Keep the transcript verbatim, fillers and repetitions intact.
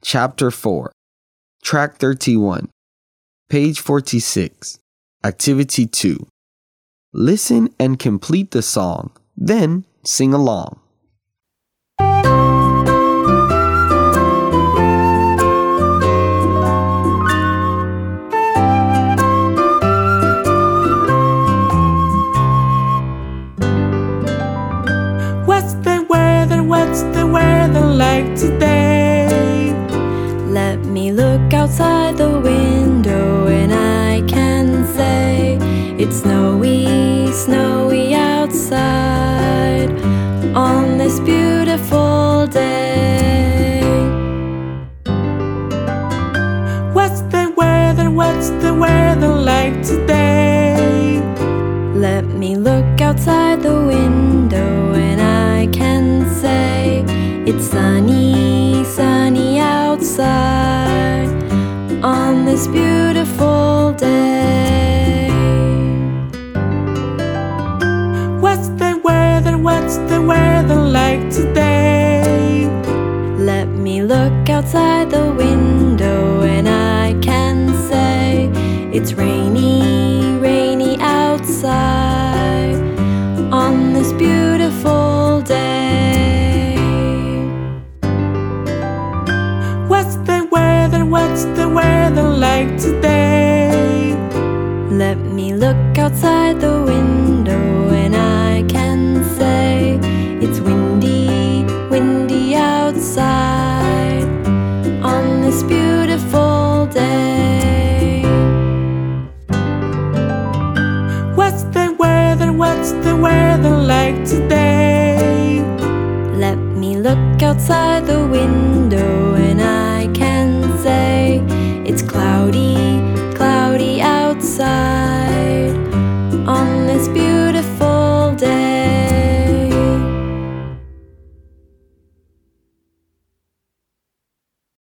Chapter four, Track thirty-one, Page forty-six, Activity two. Listen and complete the song, then sing along. What's the weather, what's the weather like today? Let me look outside the window and I can say it's snowy, snowy outside on this beautiful day. What's the weather, what's the weather like today? Let me look outside the window and I can say it's sunny, sunny outside on this beautiful day. What's the weather, what's the weather like today? Let me look outside the window and I can say it's rainy, rainy outside on this beautiful day. What's the weather, what's the weather like today? Let me look outside the window and I can say it's windy, windy outside on this beautiful day. What's the weather, what's the weather like today? Let me look outside the window and I can say it's cloudy, cloudy outside on this beautiful